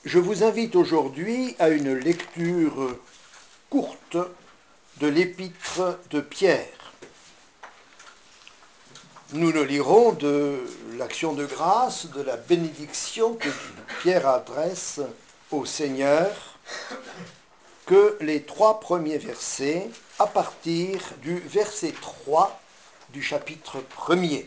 Je vous invite aujourd'hui à une lecture courte de l'épître de Pierre. Nous le lirons de l'action de grâce, de la bénédiction que Pierre adresse au Seigneur, que les 3 premiers versets à partir du verset 3 du chapitre 1er.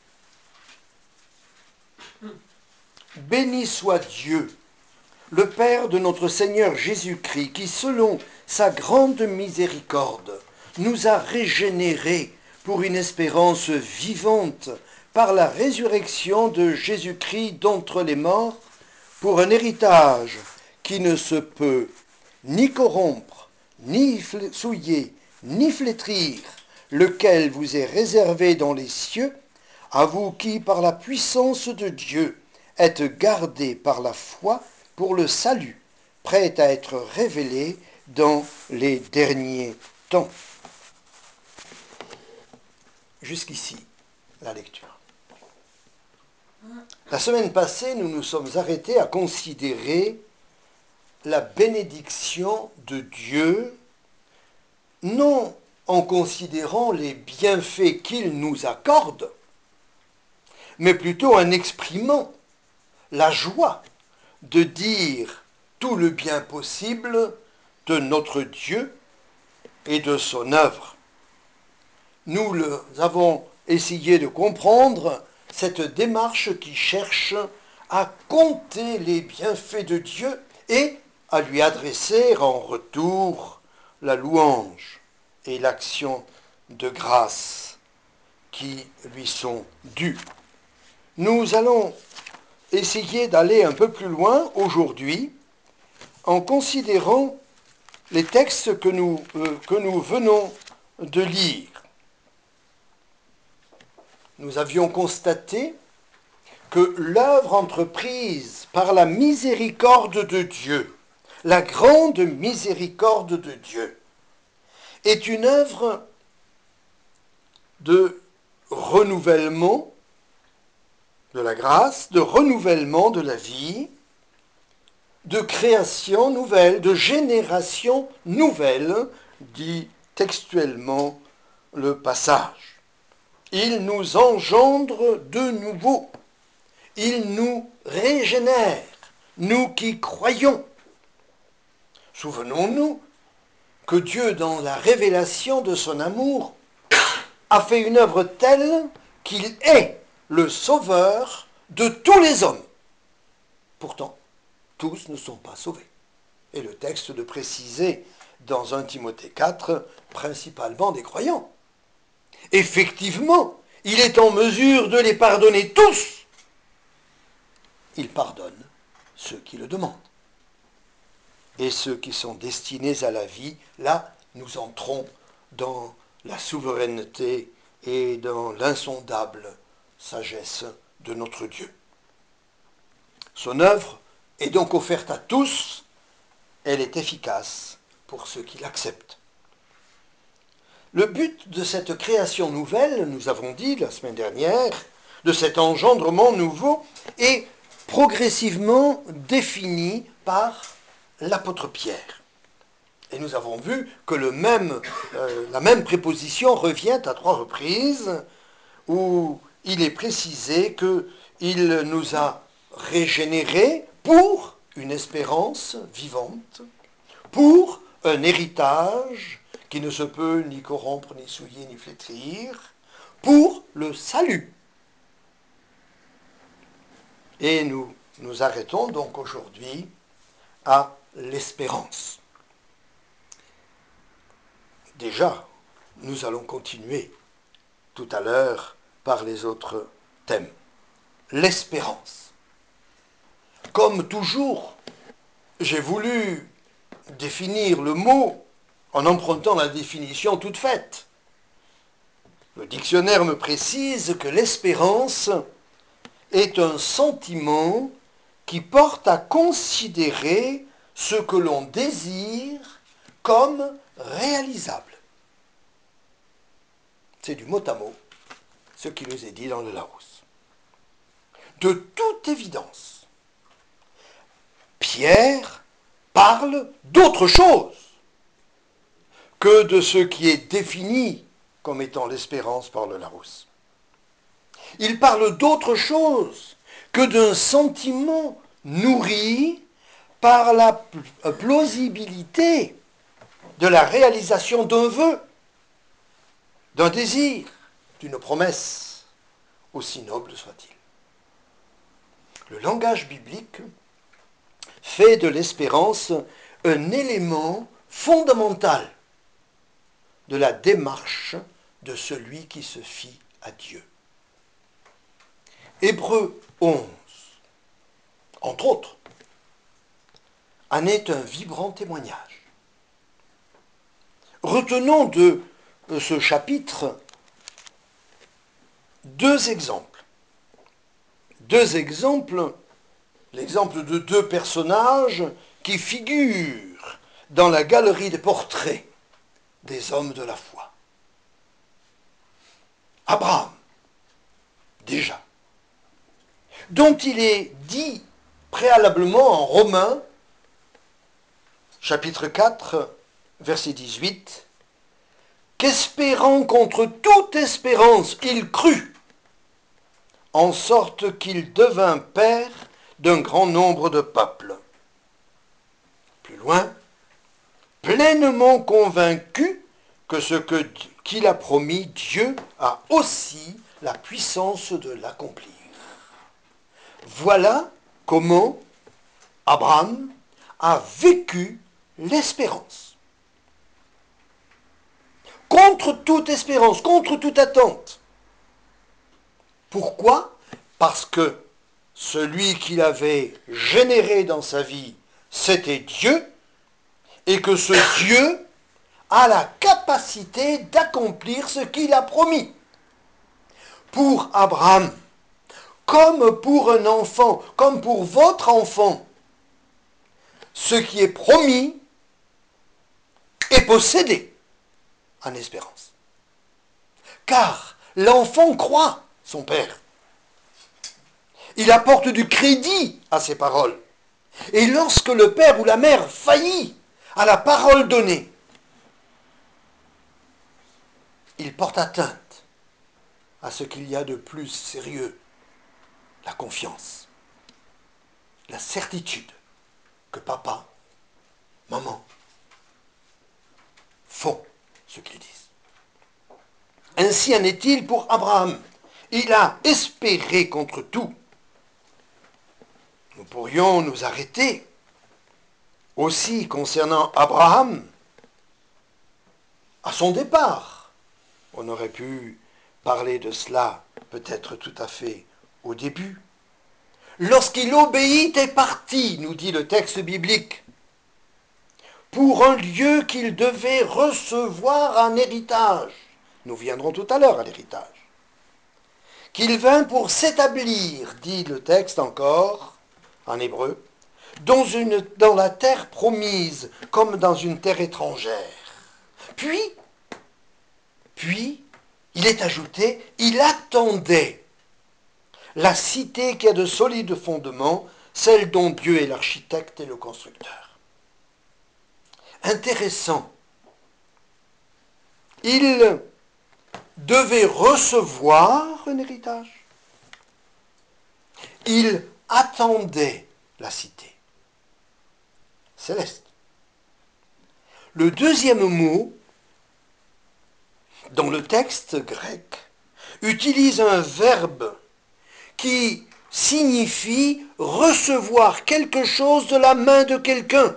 Béni soit Dieu, le Père de notre Seigneur Jésus-Christ, qui, selon sa grande miséricorde, nous a régénérés pour une espérance vivante par la résurrection de Jésus-Christ d'entre les morts, pour un héritage qui ne se peut ni corrompre, ni souiller, ni flétrir, lequel vous est réservé dans les cieux, à vous qui, par la puissance de Dieu, êtes gardés par la foi pour le salut, prêt à être révélé dans les derniers temps. Jusqu'ici, la lecture. La semaine passée, nous nous sommes arrêtés à considérer la bénédiction de Dieu, non en considérant les bienfaits qu'il nous accorde, mais plutôt en exprimant la joie de dire tout le bien possible de notre Dieu et de son œuvre. Nous avons essayé de comprendre cette démarche qui cherche à compter les bienfaits de Dieu et à lui adresser en retour la louange et l'action de grâce qui lui sont dues. Nous allons essayer d'aller un peu plus loin aujourd'hui en considérant les textes que nous venons de lire. Nous avions constaté que l'œuvre entreprise par la miséricorde de Dieu, la grande miséricorde de Dieu, est une œuvre de renouvellement de la grâce, de renouvellement de la vie, de création nouvelle, de génération nouvelle, dit textuellement le passage. Il nous engendre de nouveau. Il nous régénère, nous qui croyons. Souvenons-nous que Dieu, dans la révélation de son amour, a fait une œuvre telle qu'il est le sauveur de tous les hommes. Pourtant, tous ne sont pas sauvés. Et le texte de préciser dans 1 Timothée 4, principalement des croyants. Effectivement, il est en mesure de les pardonner tous. Il pardonne ceux qui le demandent. Et ceux qui sont destinés à la vie, là, nous entrons dans la souveraineté et dans l'insondable sagesse de notre Dieu. Son œuvre est donc offerte à tous, elle est efficace pour ceux qui l'acceptent. Le but de cette création nouvelle, nous avons dit la semaine dernière, de cet engendrement nouveau, est progressivement défini par l'apôtre Pierre. Et nous avons vu que la même préposition revient à 3 reprises, où il est précisé qu'il nous a régénérés pour une espérance vivante, pour un héritage qui ne se peut ni corrompre, ni souiller, ni flétrir, pour le salut. Et nous nous arrêtons donc aujourd'hui à l'espérance. Déjà, nous allons continuer tout à l'heure par les autres thèmes. L'espérance. Comme toujours, j'ai voulu définir le mot en empruntant la définition toute faite. Le dictionnaire me précise que l'espérance est un sentiment qui porte à considérer ce que l'on désire comme réalisable. C'est du mot à mot ce qui nous est dit dans le Larousse. De toute évidence, Pierre parle d'autre chose que de ce qui est défini comme étant l'espérance par le Larousse. Il parle d'autre chose que d'un sentiment nourri par la plausibilité de la réalisation d'un vœu, d'un désir, d'une promesse, aussi noble soit-il. Le langage biblique fait de l'espérance un élément fondamental de la démarche de celui qui se fie à Dieu. Hébreux 11, entre autres, en est un vibrant témoignage. Retenons de ce chapitre deux exemples. Deux exemples, l'exemple de deux personnages qui figurent dans la galerie des portraits des hommes de la foi. Abraham, déjà, dont il est dit préalablement en Romains, chapitre 4, verset 18, qu'espérant contre toute espérance, il crut, en sorte qu'il devint père d'un grand nombre de peuples. Plus loin, pleinement convaincu que ce qu'il a promis, Dieu a aussi la puissance de l'accomplir. Voilà comment Abraham a vécu l'espérance. Contre toute espérance, contre toute attente. Pourquoi ? Parce que celui qu'il avait généré dans sa vie, c'était Dieu, et que ce Dieu a la capacité d'accomplir ce qu'il a promis. Pour Abraham, comme pour un enfant, comme pour votre enfant, ce qui est promis est possédé en espérance. Car l'enfant croit son père. Il apporte du crédit à ses paroles. Et lorsque le père ou la mère faillit à la parole donnée, il porte atteinte à ce qu'il y a de plus sérieux, la confiance, la certitude que papa, maman font ce qu'ils disent. Ainsi en est-il pour Abraham. Il a espéré contre tout. Nous pourrions nous arrêter aussi concernant Abraham à son départ. On aurait pu parler de cela peut-être tout à fait au début. Lorsqu'il obéit et partit, nous dit le texte biblique, pour un lieu qu'il devait recevoir en héritage. Nous viendrons tout à l'heure à l'héritage. Qu'il vint pour s'établir, dit le texte encore, en hébreu, dans la terre promise, comme dans une terre étrangère. Puis, il est ajouté, il attendait la cité qui a de solides fondements, celle dont Dieu est l'architecte et le constructeur. Intéressant. Il devait recevoir un héritage. Il attendait la cité céleste. Le deuxième mot, dans le texte grec, utilise un verbe qui signifie recevoir quelque chose de la main de quelqu'un.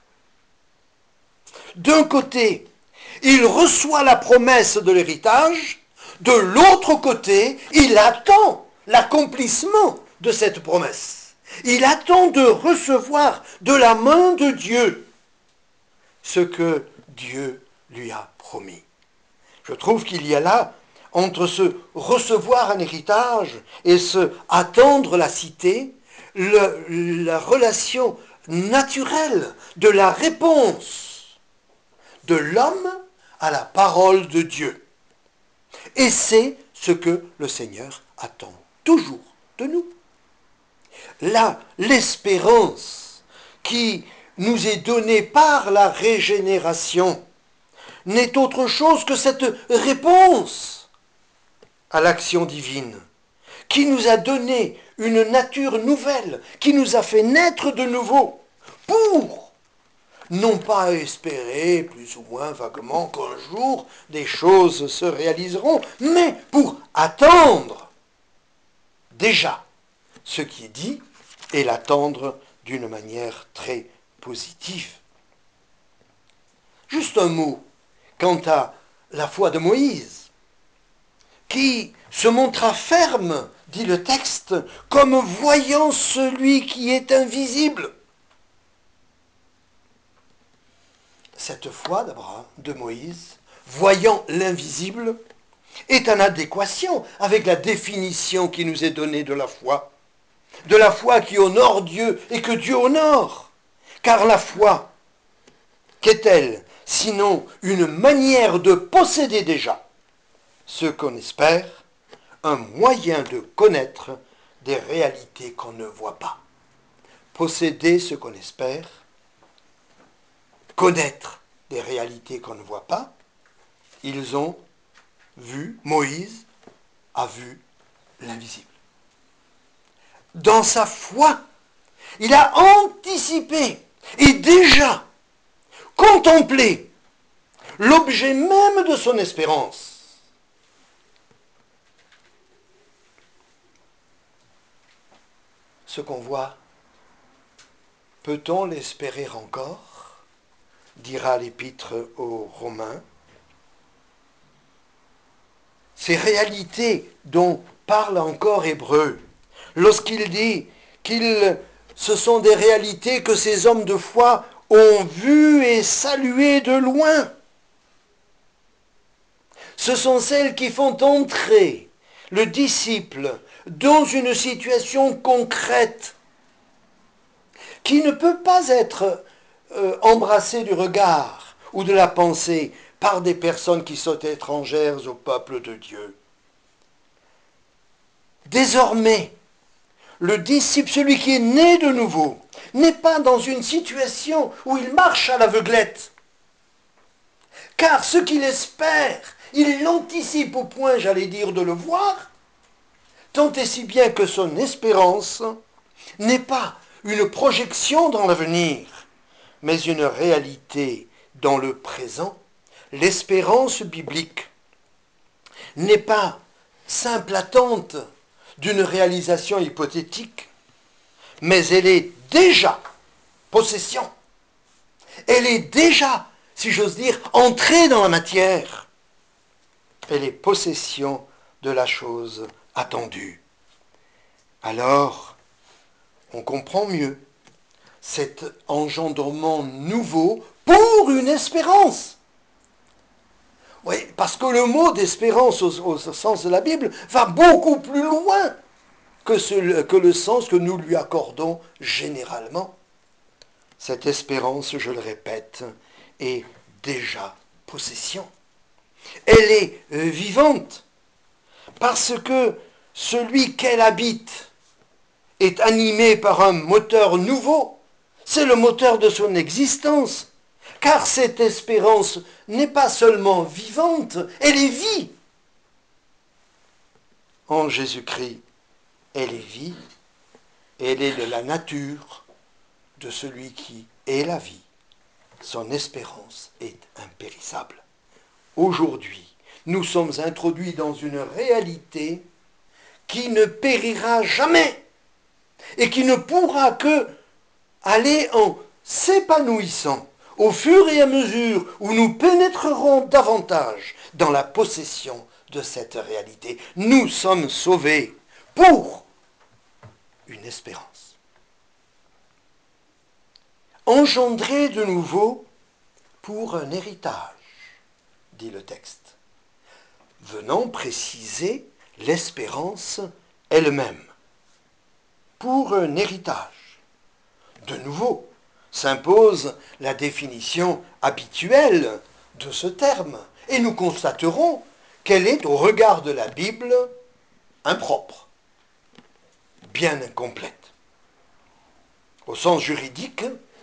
D'un côté, il reçoit la promesse de l'héritage, de l'autre côté, il attend l'accomplissement de cette promesse. Il attend de recevoir de la main de Dieu ce que Dieu lui a promis. Je trouve qu'il y a là, entre ce recevoir un héritage et ce attendre la cité, la relation naturelle de la réponse de l'homme à la parole de Dieu. Et c'est ce que le Seigneur attend toujours de nous. Là, l'espérance qui nous est donné par la régénération n'est autre chose que cette réponse à l'action divine, qui nous a donné une nature nouvelle, qui nous a fait naître de nouveau, pour non pas espérer plus ou moins vaguement qu'un jour des choses se réaliseront, mais pour attendre déjà ce qui est dit et l'attendre d'une manière très positive. Juste un mot quant à la foi de Moïse, qui se montra ferme, dit le texte, comme voyant celui qui est invisible. Cette foi d'Abraham, de Moïse, voyant l'invisible, est en adéquation avec la définition qui nous est donnée de la foi qui honore Dieu et que Dieu honore. Car la foi, qu'est-elle sinon une manière de posséder déjà ce qu'on espère, un moyen de connaître des réalités qu'on ne voit pas. Posséder ce qu'on espère, connaître des réalités qu'on ne voit pas, ils ont vu, Moïse a vu l'invisible. Dans sa foi, il a anticipé et déjà contemplé l'objet même de son espérance. Ce qu'on voit, peut-on l'espérer encore ? Dira l'épître aux Romains. Ces réalités dont parle encore Hébreu, lorsqu'il dit ce sont des réalités que ces hommes de foi ont vues et saluées de loin. Ce sont celles qui font entrer le disciple dans une situation concrète qui ne peut pas être embrassée du regard ou de la pensée par des personnes qui sont étrangères au peuple de Dieu. Désormais, le disciple, celui qui est né de nouveau, n'est pas dans une situation où il marche à l'aveuglette. Car ce qu'il espère, il l'anticipe au point, j'allais dire, de le voir, tant et si bien que son espérance n'est pas une projection dans l'avenir, mais une réalité dans le présent. L'espérance biblique n'est pas simple attente d'une réalisation hypothétique, mais elle est déjà possession. Elle est déjà, si j'ose dire, entrée dans la matière. Elle est possession de la chose attendue. Alors, on comprend mieux cet engendrement nouveau pour une espérance. Oui, parce que le mot d'espérance au sens de la Bible va beaucoup plus loin que le sens que nous lui accordons généralement. Cette espérance, je le répète, est déjà possession. Elle est vivante parce que celui qu'elle habite est animé par un moteur nouveau. C'est le moteur de son existence. Car cette espérance n'est pas seulement vivante, elle est vie. En Jésus-Christ, elle est vie, elle est de la nature de celui qui est la vie. Son espérance est impérissable. Aujourd'hui, nous sommes introduits dans une réalité qui ne périra jamais et qui ne pourra que aller en s'épanouissant au fur et à mesure où nous pénétrerons davantage dans la possession de cette réalité. Nous sommes sauvés pour une espérance. Engendrés de nouveau pour un héritage, dit le texte, venant préciser l'espérance elle-même. Pour un héritage. De nouveau, s'impose la définition habituelle de ce terme, et nous constaterons qu'elle est, au regard de la Bible, impropre, bien incomplète. Au sens juridique,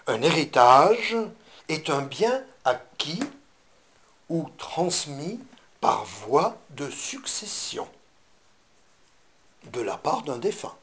Un héritage est un bien acquis ou transmis par voie de succession de la part d'un défunt.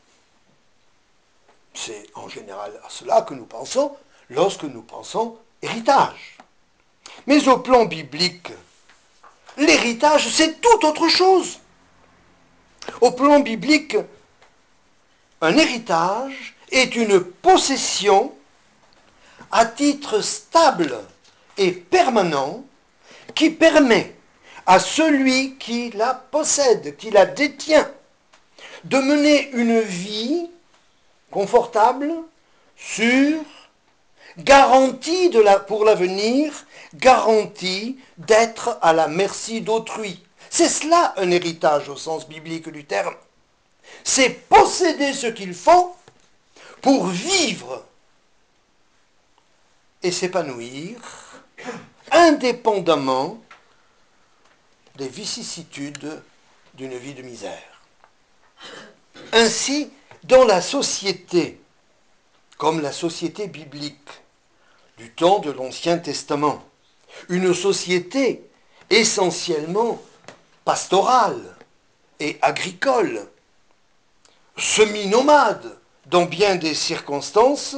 C'est en général à cela que nous pensons lorsque nous pensons héritage. Mais au plan biblique, l'héritage, c'est tout autre chose. Au plan biblique, un héritage est une possession à titre stable et permanent qui permet à celui qui la possède, qui la détient, de mener une vie confortable, sûre, garantie pour l'avenir, garantie d'être à la merci d'autrui. C'est cela un héritage au sens biblique du terme. C'est posséder ce qu'il faut pour vivre et s'épanouir indépendamment des vicissitudes d'une vie de misère. Ainsi, dans la société, comme la société biblique du temps de l'Ancien Testament, une société essentiellement pastorale et agricole, semi-nomade dans bien des circonstances,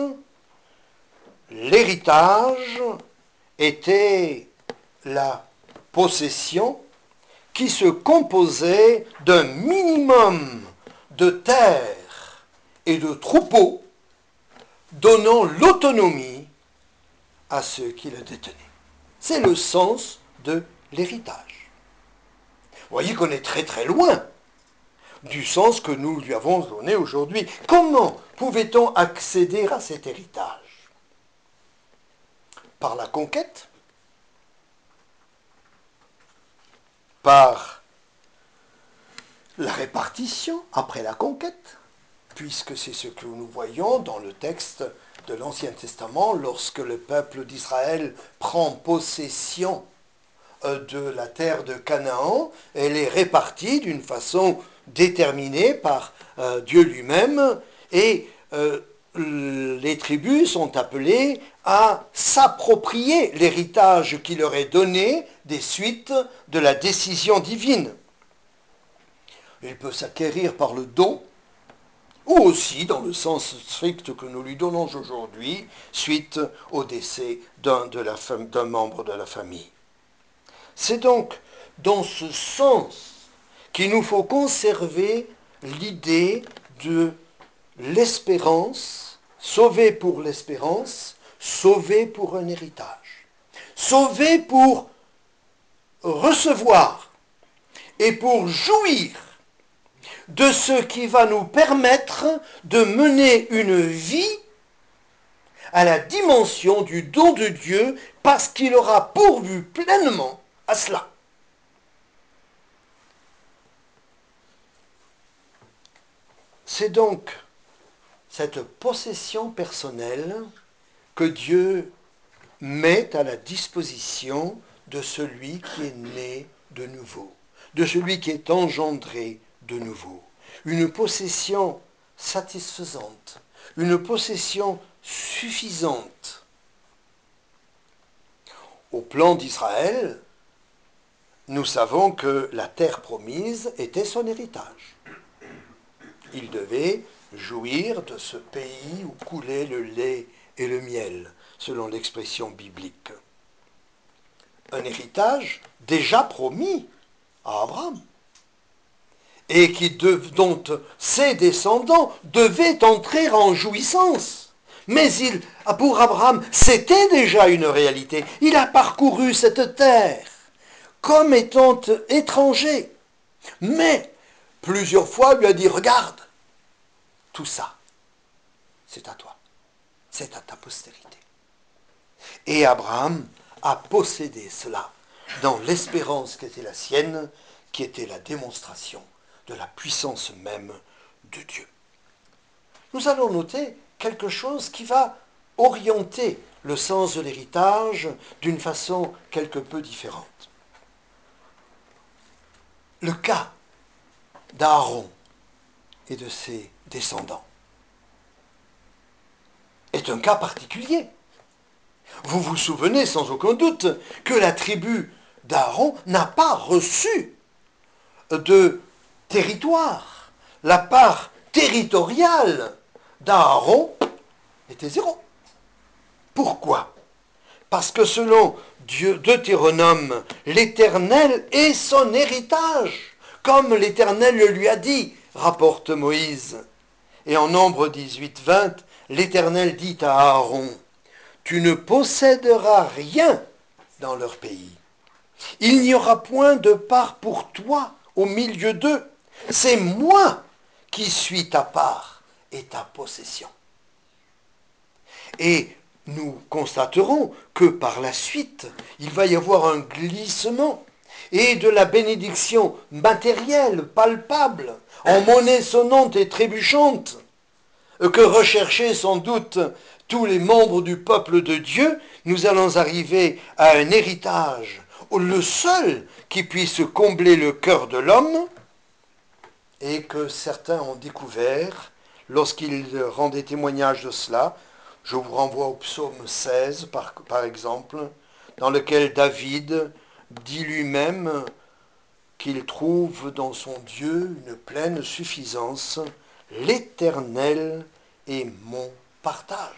l'héritage était la possession qui se composait d'un minimum de terre et de troupeaux donnant l'autonomie à ceux qui le détenaient. C'est le sens de l'héritage. Vous voyez qu'on est très très loin du sens que nous lui avons donné aujourd'hui. Comment pouvait-on accéder à cet héritage? Par la conquête? Par la répartition après la conquête? Puisque c'est ce que nous voyons dans le texte de l'Ancien Testament, lorsque le peuple d'Israël prend possession de la terre de Canaan, elle est répartie d'une façon déterminée par Dieu lui-même, et les tribus sont appelées à s'approprier l'héritage qui leur est donné des suites de la décision divine. Il peut s'acquérir par le don, ou aussi dans le sens strict que nous lui donnons aujourd'hui, suite au décès d'un membre de la famille. C'est donc dans ce sens qu'il nous faut conserver l'idée de l'espérance, sauver pour l'espérance, sauver pour un héritage, sauver pour recevoir et pour jouir de ce qui va nous permettre de mener une vie à la dimension du don de Dieu parce qu'il aura pourvu pleinement à cela. C'est donc cette possession personnelle que Dieu met à la disposition de celui qui est né de nouveau, de celui qui est engendré de nouveau. Une possession satisfaisante, une possession suffisante. Au plan d'Israël, nous savons que la terre promise était son héritage. Il devait jouir de ce pays où coulait le lait et le miel, selon l'expression biblique. Un héritage déjà promis à Abraham, et dont ses descendants devaient entrer en jouissance. Mais pour Abraham, c'était déjà une réalité. Il a parcouru cette terre comme étant étranger. Mais plusieurs fois, il lui a dit, regarde, tout ça, c'est à toi, c'est à ta postérité. Et Abraham a possédé cela dans l'espérance qui était la sienne, qui était la démonstration de la puissance même de Dieu. Nous allons noter quelque chose qui va orienter le sens de l'héritage d'une façon quelque peu différente. Le cas d'Aaron et de ses descendants est un cas particulier. Vous vous souvenez sans aucun doute que la tribu d'Aaron n'a pas reçu de territoire. La part territoriale d'Aaron était zéro. Pourquoi? Parce que selon Deutéronome, l'Éternel est son héritage, comme l'Éternel le lui a dit, rapporte Moïse. Et en Nombre 18-20, l'Éternel dit à Aaron, « Tu ne posséderas rien dans leur pays. Il n'y aura point de part pour toi au milieu d'eux. C'est moi qui suis ta part et ta possession. » Et nous constaterons que par la suite, il va y avoir un glissement et de la bénédiction matérielle, palpable, en monnaie sonnante et trébuchante, que recherchaient sans doute tous les membres du peuple de Dieu, nous allons arriver à un héritage, le seul qui puisse combler le cœur de l'homme, et que certains ont découvert lorsqu'ils rendaient témoignage de cela. Je vous renvoie au psaume 16, par exemple, dans lequel David dit lui-même qu'il trouve dans son Dieu une pleine suffisance. L'Éternel est mon partage.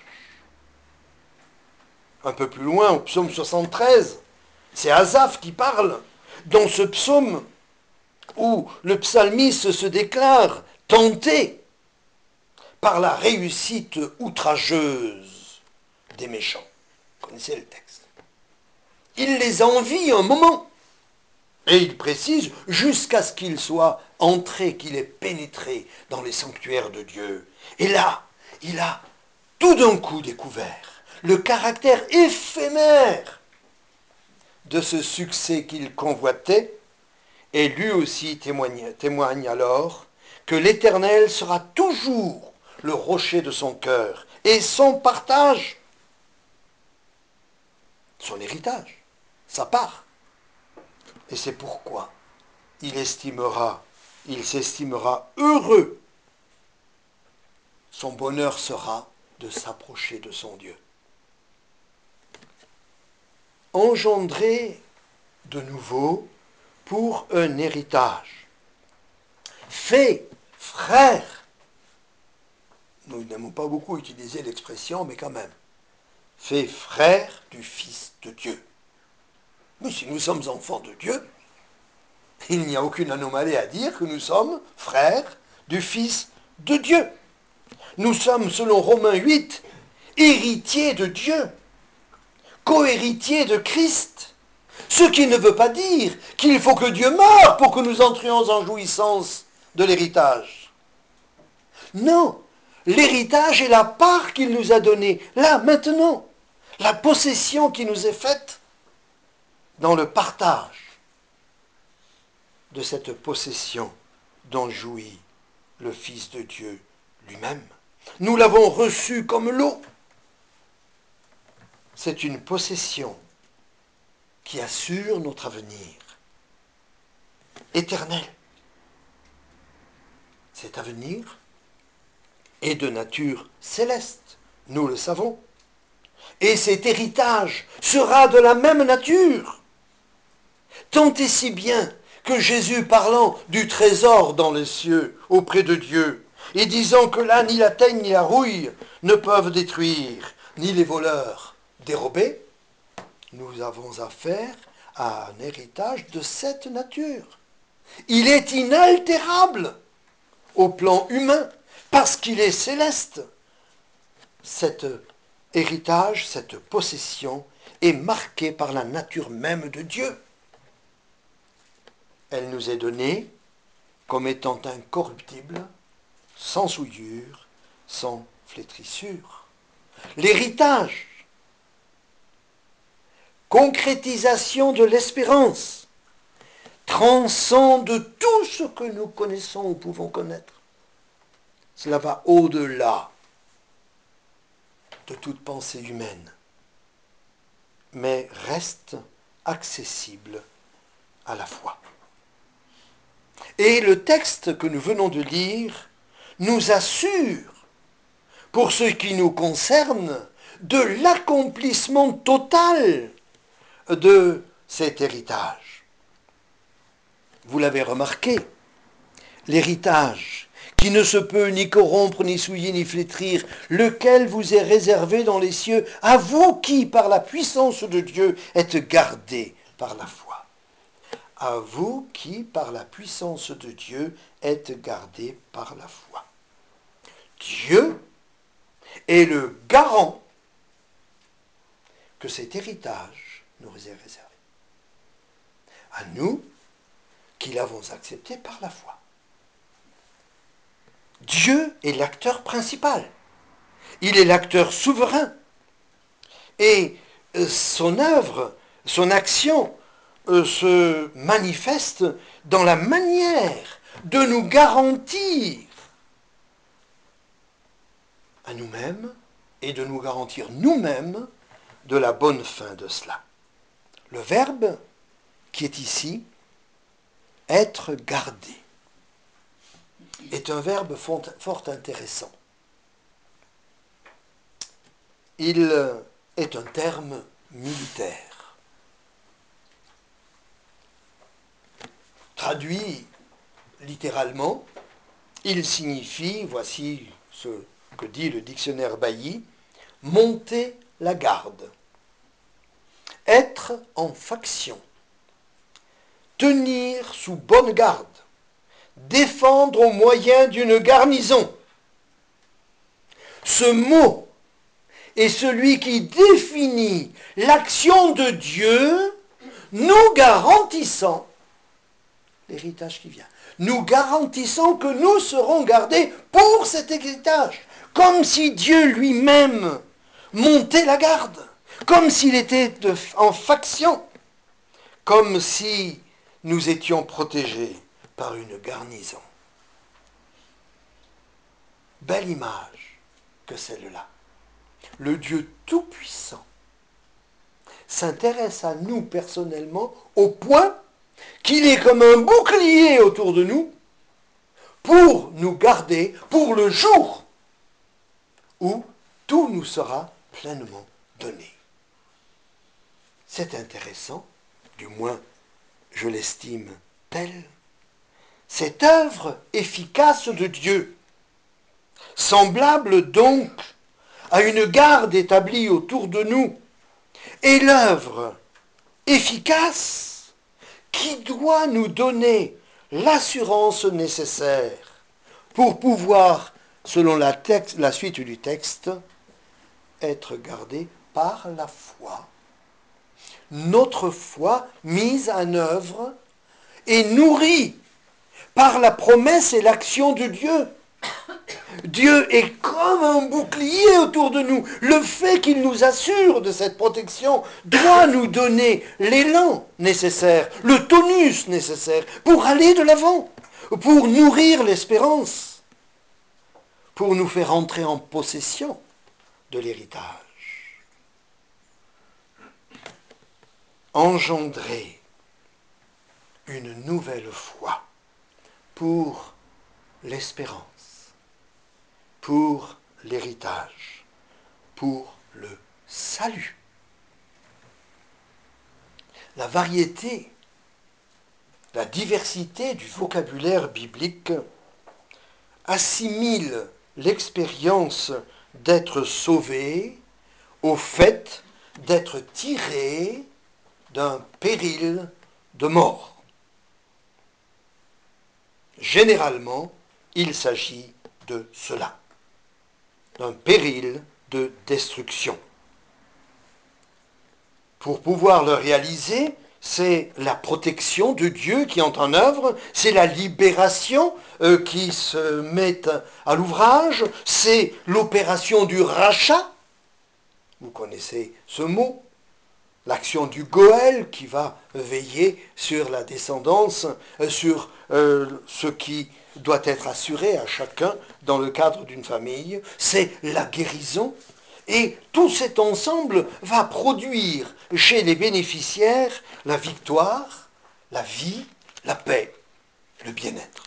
Un peu plus loin, au psaume 73, c'est Asaph qui parle. Dans ce psaume où le psalmiste se déclare tenté par la réussite outrageuse des méchants. Vous connaissez le texte. Il les envie un moment. Et il précise, jusqu'à ce qu'il soit entré, qu'il ait pénétré dans les sanctuaires de Dieu. Et là, il a tout d'un coup découvert le caractère éphémère de ce succès qu'il convoitait, et lui aussi témoigne alors que l'Éternel sera toujours le rocher de son cœur et son partage, son héritage, sa part. Et c'est pourquoi il s'estimera heureux. Son bonheur sera de s'approcher de son Dieu. Engendré de nouveau pour un héritage. Fait frère. Nous n'aimons pas beaucoup utiliser l'expression, mais quand même. Fait frère du Fils de Dieu. Mais si nous sommes enfants de Dieu, il n'y a aucune anomalie à dire que nous sommes frères du Fils de Dieu. Nous sommes, selon Romains 8, héritiers de Dieu, co-héritiers de Christ. Ce qui ne veut pas dire qu'il faut que Dieu meure pour que nous entrions en jouissance de l'héritage. Non, l'héritage est la part qu'il nous a donnée, là, maintenant, la possession qui nous est faite dans le partage de cette possession dont jouit le Fils de Dieu lui-même. Nous l'avons reçu comme l'eau. C'est une possession qui assure notre avenir éternel. Cet avenir est de nature céleste, nous le savons. Et cet héritage sera de la même nature. Tant et si bien que Jésus, parlant du trésor dans les cieux auprès de Dieu, et disant que là ni la teigne ni la rouille ne peuvent détruire, ni les voleurs dérober, nous avons affaire à un héritage de cette nature. Il est inaltérable au plan humain parce qu'il est céleste. Cet héritage, cette possession est marquée par la nature même de Dieu. Elle nous est donnée comme étant incorruptible, sans souillure, sans flétrissure. L'héritage, concrétisation de l'espérance, transcende tout ce que nous connaissons ou pouvons connaître. Cela va au-delà de toute pensée humaine, mais reste accessible à la foi. Et le texte que nous venons de lire nous assure, pour ce qui nous concerne, de l'accomplissement total de cet héritage. Vous l'avez remarqué, l'héritage qui ne se peut ni corrompre, ni souiller, ni flétrir, lequel vous est réservé dans les cieux, à vous qui, par la puissance de Dieu, êtes gardés par la foi. À vous qui, par la puissance de Dieu, êtes gardés par la foi. Dieu est le garant que cet héritage nous est réservé. À nous qui l'avons accepté par la foi. Dieu est l'acteur principal. Il est l'acteur souverain. Et son œuvre, son action se manifeste dans la manière de nous garantir à nous-mêmes et de nous garantir nous-mêmes de la bonne fin de cela. Le verbe qui est ici, être gardé, est un verbe fort intéressant. Il est un terme militaire. Traduit littéralement, il signifie, voici ce que dit le dictionnaire Bailly, monter la garde, être en faction, tenir sous bonne garde, défendre au moyen d'une garnison. Ce mot est celui qui définit l'action de Dieu, nous garantissant l'héritage qui vient. Nous garantissons que nous serons gardés pour cet héritage, comme si Dieu lui-même montait la garde, comme s'il était en faction, comme si nous étions protégés par une garnison. Belle image que celle-là. Le Dieu Tout-Puissant s'intéresse à nous personnellement au point qu'il est comme un bouclier autour de nous pour nous garder pour le jour où tout nous sera pleinement donné. C'est intéressant, du moins je l'estime tel, cette œuvre efficace de Dieu, semblable donc à une garde établie autour de nous, est l'œuvre efficace qui doit nous donner l'assurance nécessaire pour pouvoir, selon la suite du texte, être gardé par la foi. Notre foi mise en œuvre et nourrie par la promesse et l'action de Dieu. Dieu est comme un bouclier autour de nous. Le fait qu'il nous assure de cette protection doit nous donner l'élan nécessaire, le tonus nécessaire pour aller de l'avant, pour nourrir l'espérance, pour nous faire entrer en possession de l'héritage. Engendrer une nouvelle foi pour l'espérance, pour l'héritage, pour le salut. La variété, la diversité du vocabulaire biblique assimile l'expérience d'être sauvé au fait d'être tiré d'un péril de mort. Généralement, il s'agit de cela, d'un péril de destruction. Pour pouvoir le réaliser, c'est la protection de Dieu qui est en œuvre, c'est la libération qui se met à l'ouvrage, c'est l'opération du rachat. Vous connaissez ce mot, l'action du Goël qui va veiller sur la descendance, sur ce qui doit être assuré à chacun dans le cadre d'une famille, c'est la guérison. Et tout cet ensemble va produire chez les bénéficiaires la victoire, la vie, la paix, le bien-être.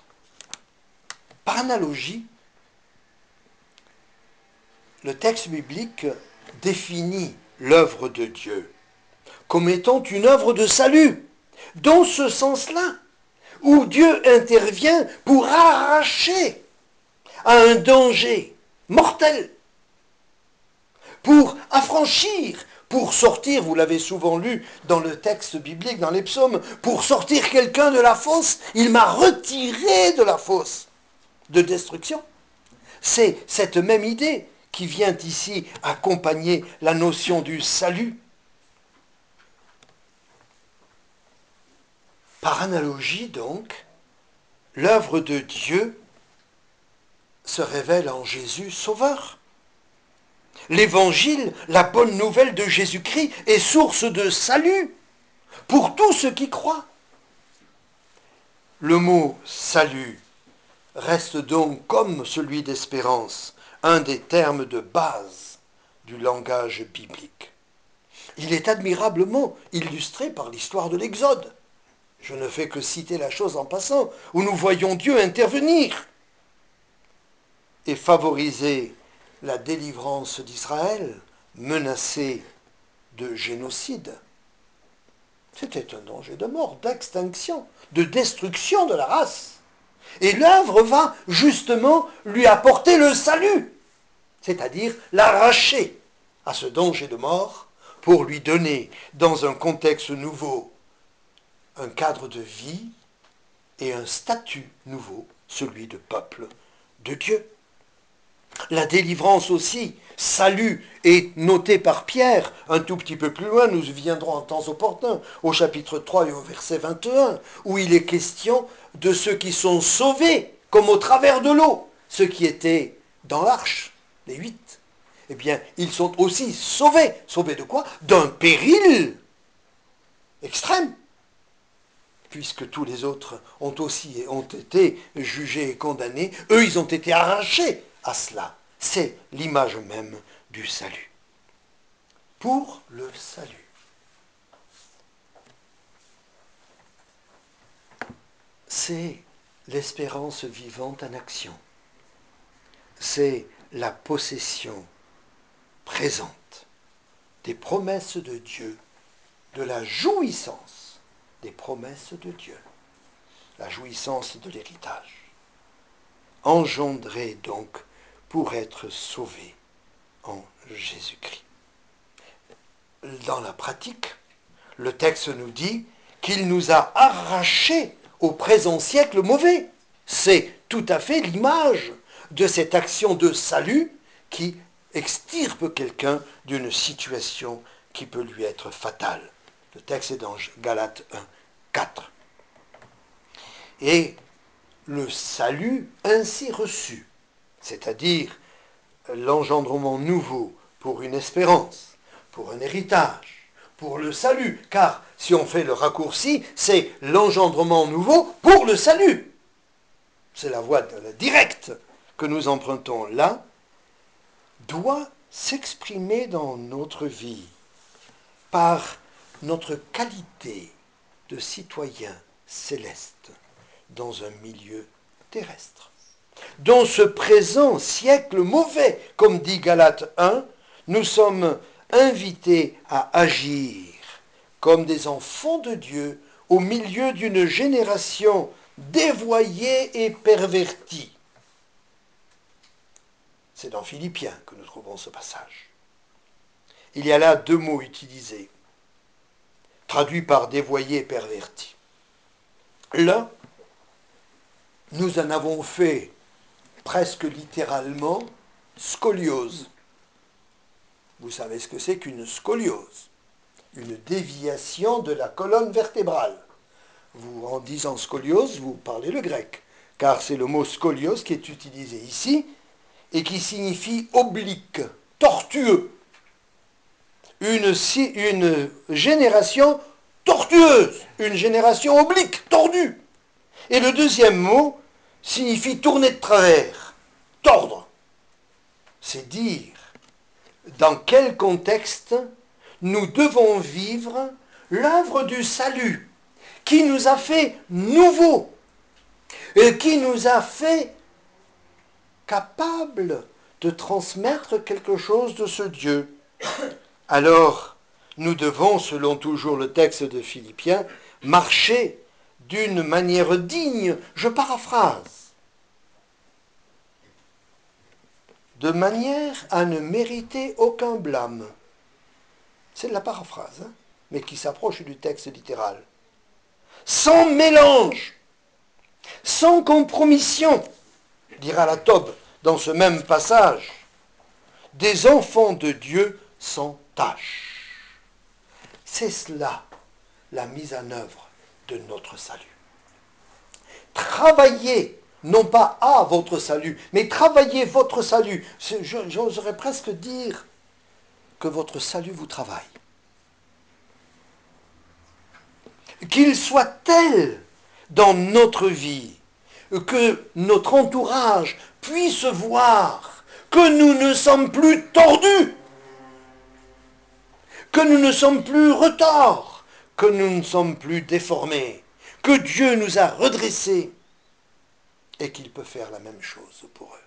Par analogie, le texte biblique définit l'œuvre de Dieu comme étant une œuvre de salut, dans ce sens-là, où Dieu intervient pour arracher à un danger mortel, pour affranchir, pour sortir, vous l'avez souvent lu dans le texte biblique, dans les psaumes, pour sortir quelqu'un de la fosse, il m'a retiré de la fosse de destruction. C'est cette même idée qui vient ici accompagner la notion du salut. Par analogie, donc, l'œuvre de Dieu se révèle en Jésus sauveur. L'évangile, la bonne nouvelle de Jésus-Christ, est source de salut pour tous ceux qui croient. Le mot salut reste donc, comme celui d'espérance, un des termes de base du langage biblique. Il est admirablement illustré par l'histoire de l'Exode. Je ne fais que citer la chose en passant, où nous voyons Dieu intervenir et favoriser la délivrance d'Israël, menacée de génocide. C'était un danger de mort, d'extinction, de destruction de la race. Et l'œuvre va justement lui apporter le salut, c'est-à-dire l'arracher à ce danger de mort pour lui donner, dans un contexte nouveau, un cadre de vie et un statut nouveau, celui de peuple de Dieu. La délivrance aussi, salut, est notée par Pierre un tout petit peu plus loin, nous y viendrons en temps opportun, au chapitre 3 et au verset 21, où il est question de ceux qui sont sauvés, comme au travers de l'eau, ceux qui étaient dans l'arche, les 8. Eh bien, ils sont aussi sauvés. Sauvés de quoi? D'un péril extrême, puisque tous les autres ont été jugés et condamnés, eux, ils ont été arrachés à cela. C'est l'image même du salut. Pour le salut. C'est l'espérance vivante en action. C'est la possession présente des promesses de Dieu, de la jouissance des promesses de Dieu, la jouissance de l'héritage, engendrée donc pour être sauvé en Jésus-Christ. Dans la pratique, le texte nous dit qu'il nous a arrachés au présent siècle mauvais. C'est tout à fait l'image de cette action de salut qui extirpe quelqu'un d'une situation qui peut lui être fatale. Le texte est dans Galates 1, 4. Et le salut ainsi reçu, c'est-à-dire l'engendrement nouveau pour une espérance, pour un héritage, pour le salut, car si on fait le raccourci, c'est l'engendrement nouveau pour le salut. C'est la voie directe que nous empruntons là, doit s'exprimer dans notre vie par notre qualité de citoyen céleste dans un milieu terrestre. Dans ce présent siècle mauvais, comme dit Galates 1, nous sommes invités à agir comme des enfants de Dieu au milieu d'une génération dévoyée et pervertie. C'est dans Philippiens que nous trouvons ce passage. Il y a là deux mots utilisés, traduits par dévoyé et perverti. L'un, nous en avons fait presque littéralement scoliose. Vous savez ce que c'est qu'une scoliose? Une déviation de la colonne vertébrale. Vous, en disant scoliose, vous parlez le grec, car c'est le mot scoliose qui est utilisé ici et qui signifie oblique, tortueux. Une génération tortueuse, une génération oblique, tordue. Et le deuxième mot signifie tourner de travers, tordre. C'est dire dans quel contexte nous devons vivre l'œuvre du salut qui nous a fait nouveaux et qui nous a fait capables de transmettre quelque chose de ce Dieu Alors, nous devons, selon toujours le texte de Philippiens, marcher d'une manière digne, je paraphrase, de manière à ne mériter aucun blâme. C'est de la paraphrase, hein, mais qui s'approche du texte littéral. Sans mélange, sans compromission, dira la Tobe dans ce même passage, des enfants de Dieu sans tache. C'est cela la mise en œuvre de notre salut. Travaillez, non pas à votre salut, mais travaillez votre salut. J'oserais presque dire que votre salut vous travaille. Qu'il soit tel dans notre vie que notre entourage puisse voir que nous ne sommes plus tordus, que nous ne sommes plus retors, que nous ne sommes plus déformés, que Dieu nous a redressés et qu'il peut faire la même chose pour eux.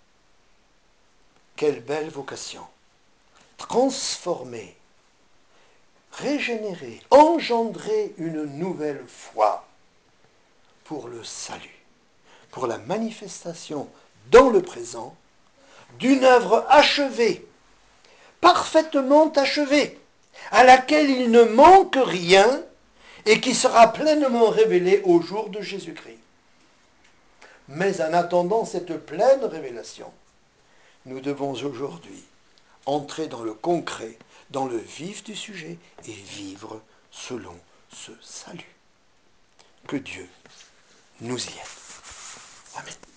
Quelle belle vocation! Transformer, régénérer, engendrer une nouvelle foi pour le salut, pour la manifestation dans le présent d'une œuvre achevée, parfaitement achevée, à laquelle il ne manque rien et qui sera pleinement révélée au jour de Jésus-Christ. Mais en attendant cette pleine révélation, nous devons aujourd'hui entrer dans le concret, dans le vif du sujet et vivre selon ce salut. Que Dieu nous y aide. Amen.